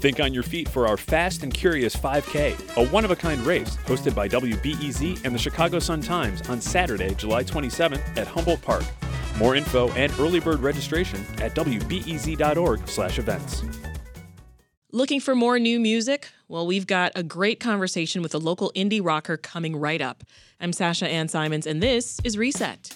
Think on your feet for our Fast and Curious 5K, a one-of-a-kind race hosted by WBEZ and the Chicago Sun-Times on Saturday, July 27th at Humboldt Park. More info and early bird registration at wbez.org/events. Looking for more new music? Well, we've got a great conversation with a local indie rocker coming right up. I'm Sasha Ann Simons, and this is Reset.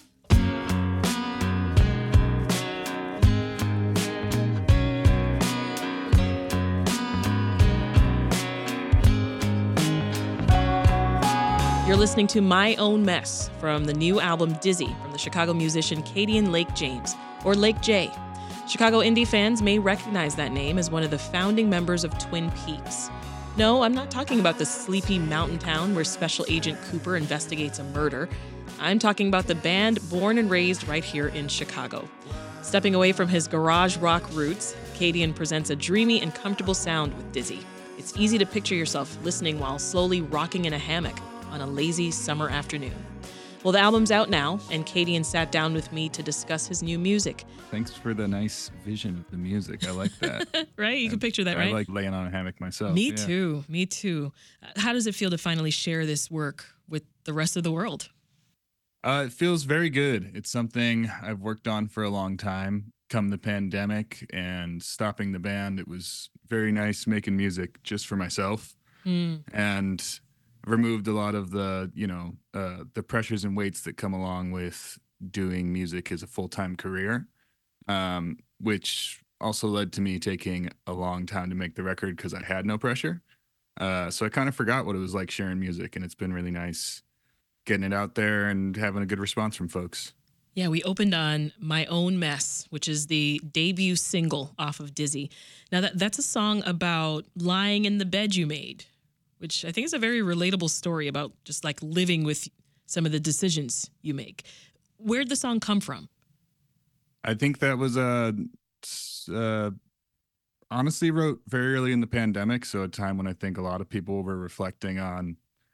You're listening to My Own Mess from the new album Dizzy from the Chicago musician Cadian Lake James, or Lake J. Chicago indie fans may recognize that name as one of the founding members of Twin Peaks. No, I'm not talking about the sleepy mountain town where Special Agent Cooper investigates a murder. I'm talking about the band born and raised right here in Chicago. Stepping away from his garage rock roots, Cadian presents a dreamy and comfortable sound with Dizzy. It's easy to picture yourself listening while slowly rocking in a hammock on a lazy summer afternoon. Well, the album's out now, and Cadian sat down with me to discuss his new music. Thanks for the nice vision of the music. I like that. Right? You can picture that, right? I like laying on a hammock myself. Me too. How does it feel to finally share this work with the rest of the world? It feels very good. It's something I've worked on for a long time. Come the pandemic and stopping the band, it was very nice making music just for myself. And removed a lot of the, the pressures and weights that come along with doing music as a full-time career, which also led to me taking a long time to make the record because I had no pressure. So I kind of forgot what it was like sharing music, and it's been really nice getting it out there and having a good response from folks. Yeah, we opened on My Own Mess, which is the debut single off of Dizzy. Now, that's a song about lying in the bed you made, which I think is a very relatable story about just like living with some of the decisions you make. Where'd the song come from? I think that was honestly wrote very early in the pandemic, so a time when I think a lot of people were reflecting on,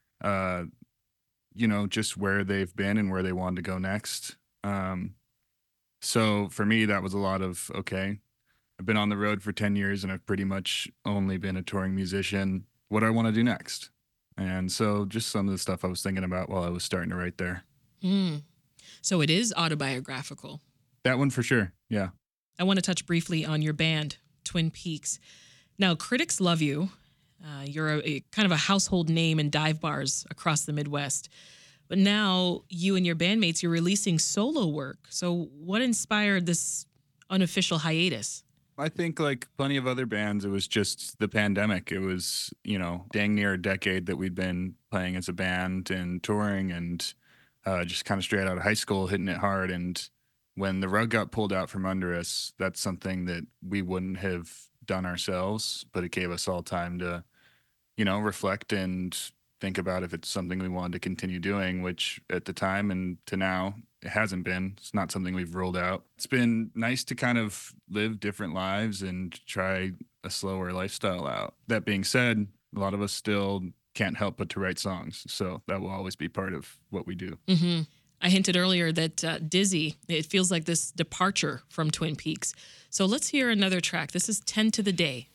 just where they've been and where they wanted to go next. So for me, that was a lot of, okay, I've been on the road for 10 years and I've pretty much only been a touring musician. What do I want to do next? And so just some of the stuff I was thinking about while I was starting to write there. So it is autobiographical. That one for sure, yeah. I want to touch briefly on your band, Twin Peaks. Now, critics love you. You're a kind of a household name in dive bars across the Midwest. But now you and your bandmates, you're releasing solo work. So what inspired this unofficial hiatus? I think like plenty of other bands, it was just the pandemic. It was, dang near a decade that we'd been playing as a band and touring and just kind of straight out of high school, hitting it hard. And when the rug got pulled out from under us, that's something that we wouldn't have done ourselves, but it gave us all time to, reflect and think about if it's something we wanted to continue doing, which at the time and to now, it hasn't been. It's not something we've rolled out. It's been nice to kind of live different lives and try a slower lifestyle out. That being said, a lot of us still can't help but to write songs. So that will always be part of what we do. Mm-hmm. I hinted earlier that Dizzy, it feels like this departure from Twin Peaks. So let's hear another track. This is 10 to the Day.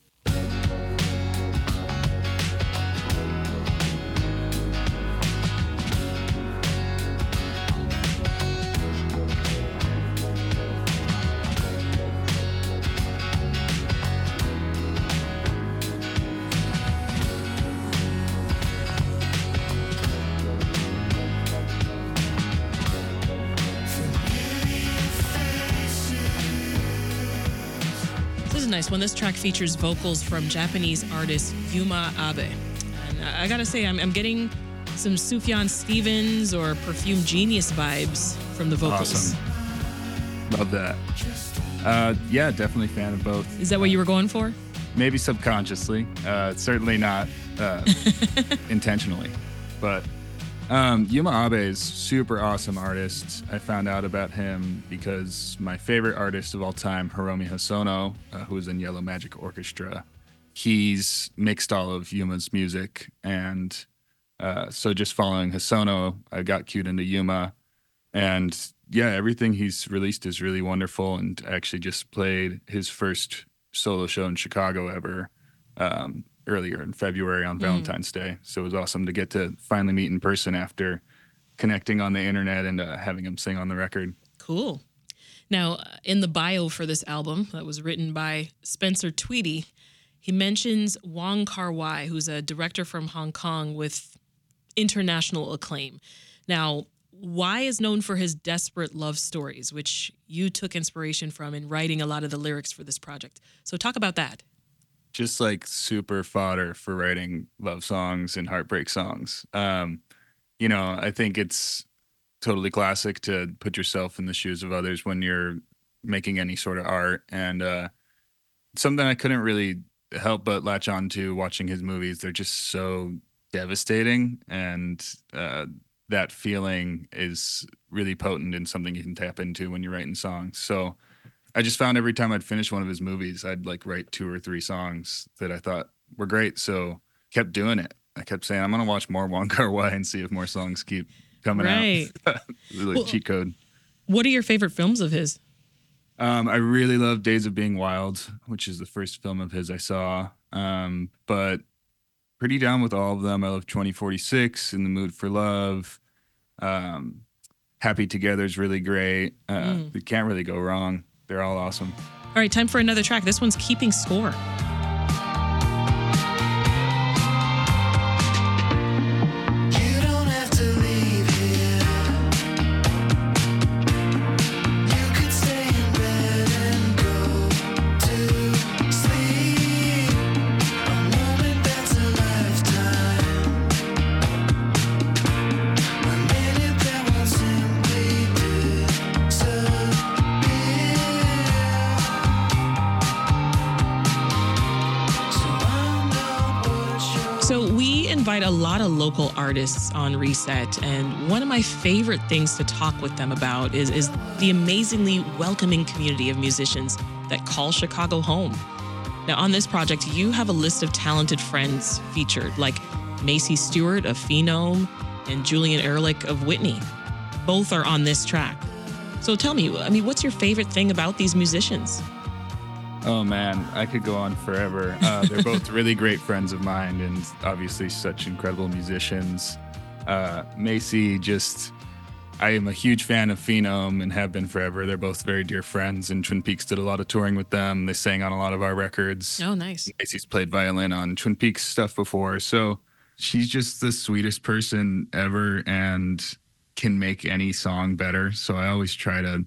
Nice one. This track features vocals from Japanese artist Yuma Abe. And I gotta say, I'm getting some Sufjan Stevens or Perfume Genius vibes from the vocals. Awesome. Love that. Yeah, definitely fan of both. Is that what you were going for? Maybe subconsciously. Certainly not intentionally. But Yuma Abe is super awesome artist. I found out about him because my favorite artist of all time, Hiromi Hosono, who is in Yellow Magic Orchestra, he's mixed all of Yuma's music. And so just following Hosono, I got cued into Yuma. And yeah, everything he's released is really wonderful. And I actually just played his first solo show in Chicago ever earlier in February on Valentine's Day. So it was awesome to get to finally meet in person after connecting on the internet and having him sing on the record. Cool. Now, in the bio for this album that was written by Spencer Tweedy, he mentions Wong Kar-wai, who's a director from Hong Kong with international acclaim. Now, Wai is known for his desperate love stories, which you took inspiration from in writing a lot of the lyrics for this project. So talk about that. Just like super fodder for writing love songs and heartbreak songs. I think it's totally classic to put yourself in the shoes of others when you're making any sort of art. And something I couldn't really help but latch on to watching his movies. They're just so devastating. And that feeling is really potent and something you can tap into when you're writing songs. So I just found every time I'd finish one of his movies, I'd like write 2 or 3 songs that I thought were great. So kept doing it. I kept saying, I'm going to watch more Wong Kar-wai and see if more songs keep coming out. Really cheat code. What are your favorite films of his? I really love Days of Being Wild, which is the first film of his I saw. But pretty down with all of them. I love 2046, In the Mood for Love. Happy Together is really great. You can't really go wrong. They're all awesome. All right, time for another track. This one's Keeping Score. Invite a lot of local artists on Reset, and one of my favorite things to talk with them about is the amazingly welcoming community of musicians that call Chicago home. Now, on this project, you have a list of talented friends featured, like Macy Stewart of Phenome and Julian Ehrlich of Whitney. Both are on this track. So tell me, what's your favorite thing about these musicians? Oh, man, I could go on forever. They're both really great friends of mine and obviously such incredible musicians. Macy, I am a huge fan of Phenome and have been forever. They're both very dear friends, and Twin Peaks did a lot of touring with them. They sang on a lot of our records. Oh, nice. Macy's played violin on Twin Peaks stuff before. So she's just the sweetest person ever and can make any song better. So I always try to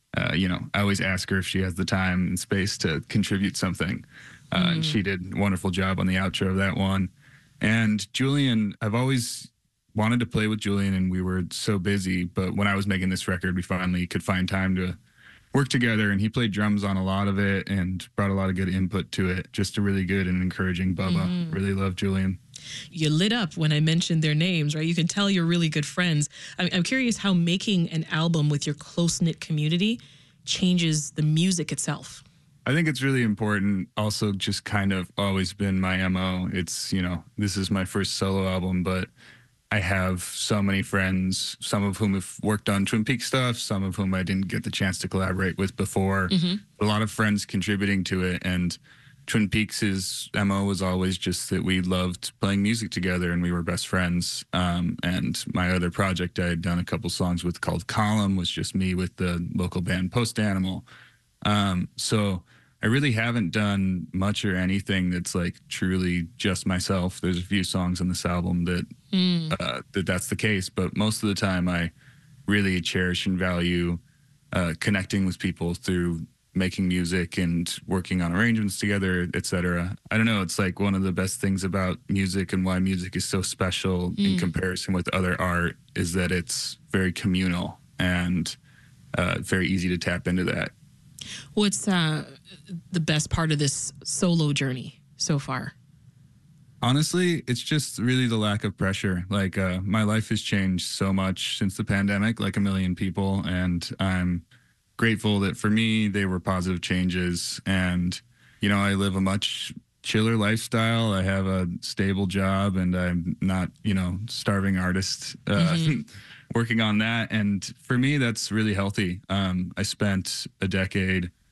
I always ask her if she has the time and space to contribute something. And she did a wonderful job on the outro of that one. And Julian, I've always wanted to play with Julian, and we were so busy. But when I was making this record, we finally could find time to work together. And he played drums on a lot of it and brought a lot of good input to it. Just a really good and encouraging Bubba. Really love Julian. You lit up when I mentioned their names, right? You can tell you're really good friends. I'm curious how making an album with your close-knit community changes the music itself. I think it's really important. Also, just kind of always been my MO. It's, this is my first solo album, but I have so many friends, some of whom have worked on Twin Peaks stuff, some of whom I didn't get the chance to collaborate with before. A lot of friends contributing to it. And Twin Peaks' MO was always just that we loved playing music together and we were best friends. And my other project I had done a couple songs with called Column was just me with the local band Post Animal. So I really haven't done much or anything that's like truly just myself. There's a few songs on this album that's the case, but most of the time I really cherish and value connecting with people through making music and working on arrangements together, etc. I don't know. It's like one of the best things about music and why music is so special in comparison with other art is that it's very communal and very easy to tap into that. What's the best part of this solo journey so far? Honestly, it's just really the lack of pressure. Like my life has changed so much since the pandemic, like a million people, and I'm grateful that for me, they were positive changes. And, I live a much chiller lifestyle. I have a stable job and I'm not, starving artist working on that. And for me, that's really healthy. I spent a decade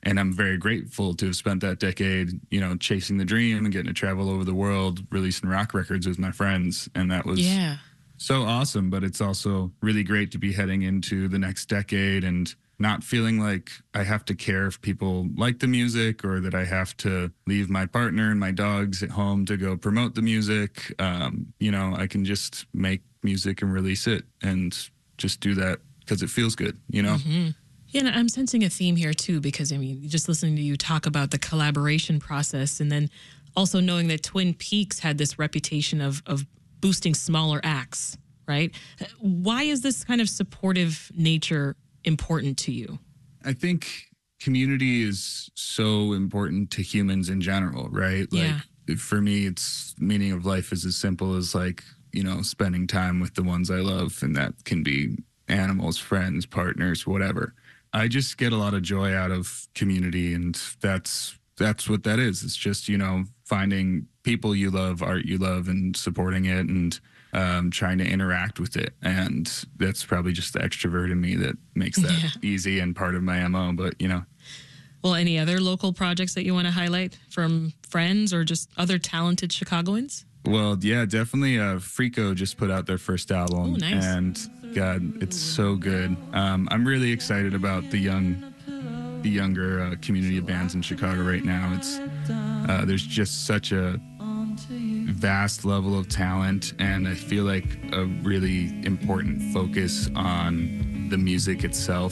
And I'm very grateful to have spent that decade, chasing the dream and getting to travel over the world, releasing rock records with my friends. And that was so awesome. But it's also really great to be heading into the next decade and not feeling like I have to care if people like the music or that I have to leave my partner and my dogs at home to go promote the music. I can just make music and release it and just do that because it feels good, Mm-hmm. Yeah, and I'm sensing a theme here too, because just listening to you talk about the collaboration process, and then also knowing that Twin Peaks had this reputation of boosting smaller acts, right? Why is this kind of supportive nature important to you? I think community is so important to humans in general, right? For me, it's meaning of life is as simple as spending time with the ones I love, and that can be animals, friends, partners, whatever. I just get a lot of joy out of community, and that's what that is. It's just, finding people you love, art you love, and supporting it, and trying to interact with it. And that's probably just the extrovert in me that makes that easy and part of my MO. But, Well, any other local projects that you want to highlight from friends or just other talented Chicagoans? Well, yeah, definitely. Frico just put out their first album. Oh, nice. And God, it's so good. I'm really excited about the younger community of bands in Chicago right now. It's there's just such a vast level of talent, and I feel like a really important focus on the music itself.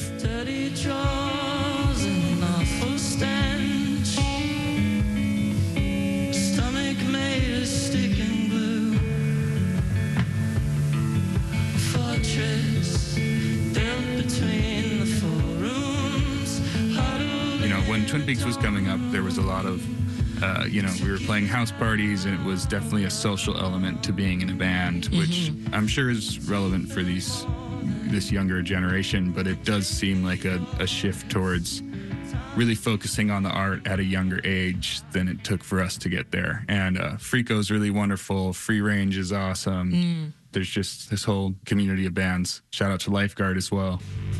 When Twin Peaks was coming up, there was a lot of, we were playing house parties, and it was definitely a social element to being in a band, which I'm sure is relevant for this younger generation, but it does seem like a shift towards really focusing on the art at a younger age than it took for us to get there. And Frico's really wonderful. Free Range is awesome. There's just this whole community of bands. Shout out to Lifeguard as well.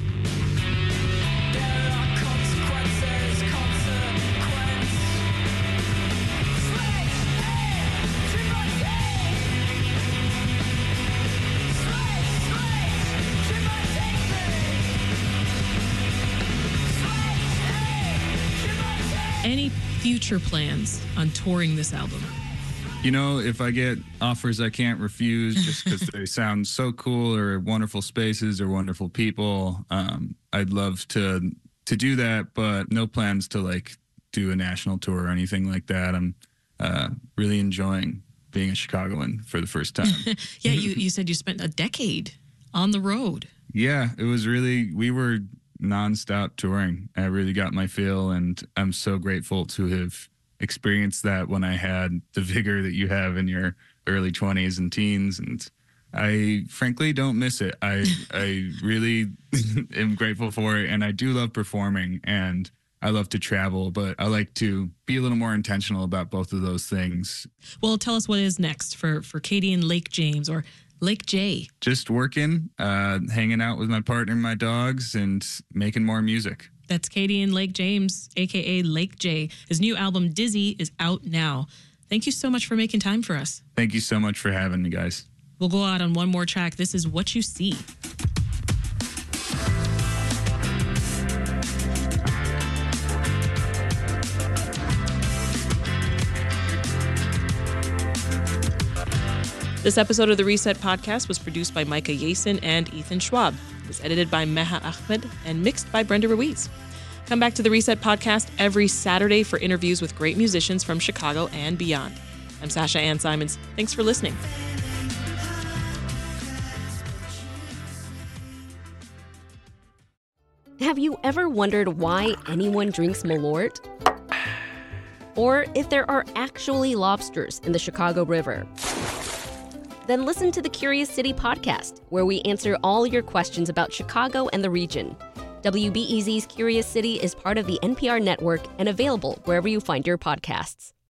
Any future plans on touring this album? If I get offers I can't refuse just because they sound so cool or wonderful spaces or wonderful people, I'd love to do that, but no plans to do a national tour or anything like that. I'm really enjoying being a Chicagoan for the first time. Yeah, you said you spent a decade on the road. Yeah, we were nonstop touring. I really got my feel, and I'm so grateful to have experienced that when I had the vigor that you have in your early 20s and teens, and I frankly don't miss it. I really am grateful for it, and I do love performing, and I love to travel, but I like to be a little more intentional about both of those things. Well, tell us what is next for Katie and Lake James, or Lake J. Just working, hanging out with my partner and my dogs, and making more music. That's Katie and Lake James, a.k.a. Lake J. His new album, Dizzy, is out now. Thank you so much for making time for us. Thank you so much for having me, guys. We'll go out on one more track. This is What You See. This episode of the Reset Podcast was produced by Micah Yasin and Ethan Schwab. It was edited by Meha Ahmed and mixed by Brenda Ruiz. Come back to the Reset Podcast every Saturday for interviews with great musicians from Chicago and beyond. I'm Sasha Ann Simons. Thanks for listening. Have you ever wondered why anyone drinks Malort? Or if there are actually lobsters in the Chicago River? Then listen to the Curious City podcast, where we answer all your questions about Chicago and the region. WBEZ's Curious City is part of the NPR network and available wherever you find your podcasts.